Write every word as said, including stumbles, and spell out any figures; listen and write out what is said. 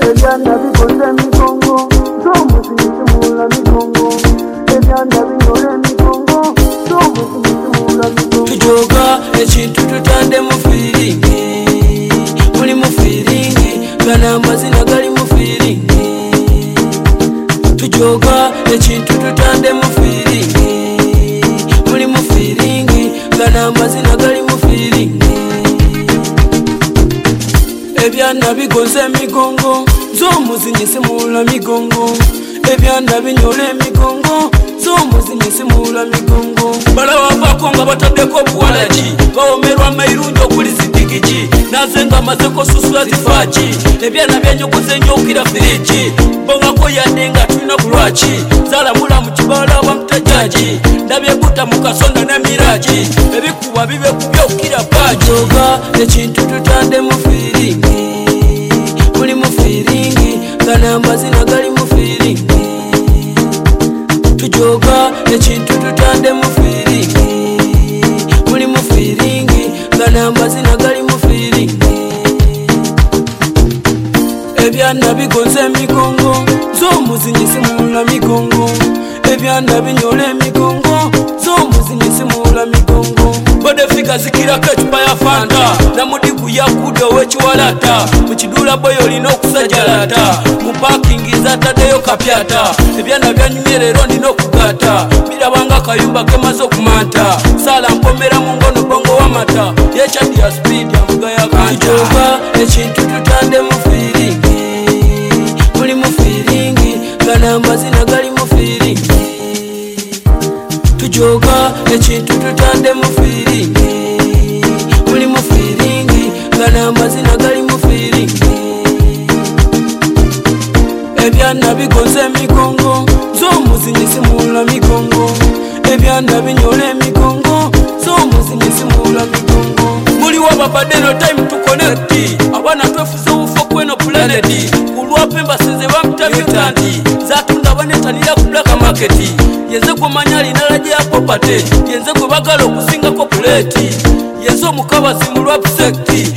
ebyanda bikoze migongo z'omuzinyisimula migongo ebyanda binyole migongo z'omuzinyisimula migongo tujoga ekintu tutande mu firingi muli mu firingi gana amazina gali mu firingi tujoga ekintu tutande mu firingi muli mu firingi gana amazina gali mu firingi ebyanda bigonze migongo z'omuzinyisimula migongo ebyanda binyole migongo z'omuzinyisimula migongo balawavako nga bataddeko buwalaki bawomerwa mairungi okuli zidigiji nazenga mazeko susula zifaaki ebyana byanyogoze nnyo okira firiji bongako yadde nga tulina kulwaki zalamula mu kibala bamutajaji ndabyeguta mu kasonda ne miraji ebikuba bibe kubya okira paaki joga ekintu tutande mu firingi muli mu firingi gana amazina gali mu firingi tujoga ekintu tutande mu firingi muli mu firingi gana amazina gali mu firingi ebyanda bigonze migongo z'omuzinyisimula migongo ebyanda binyole migongo z'omuzinyisimula migongo bodefika zikirako ecupa ya fanta namudiku yakudde ow'ekiwalata mu kidula boyo olina okusajalata mu pakingi zataddeyo kapyata ebyana byanyumye leero ndina okugata birabanga akayumba kemaze okumanta sala mpomera mu ngono bongo w'amata yekyadi ya speed amuga yakanjoga ekintu tutande mu firingi muli mu firingi gana amazina gali mu firingi tujoga ekintu tutande mu firingi muli mu firingi gana amazina gali mu firingi ebyanda bigonze migongo z'omuzinyisimula migongo ebyanda binyole migongo z'omuzinyisimula migongo muliwo babadde no time to connect abana twefuze ubufo kweno planet kulwapemba seze bamuta mutanti zatunda banetanira ku black market yenze kumanya linalaje ya property yenze kubagala okusinga ko plate yenze omukabazi mu rap sector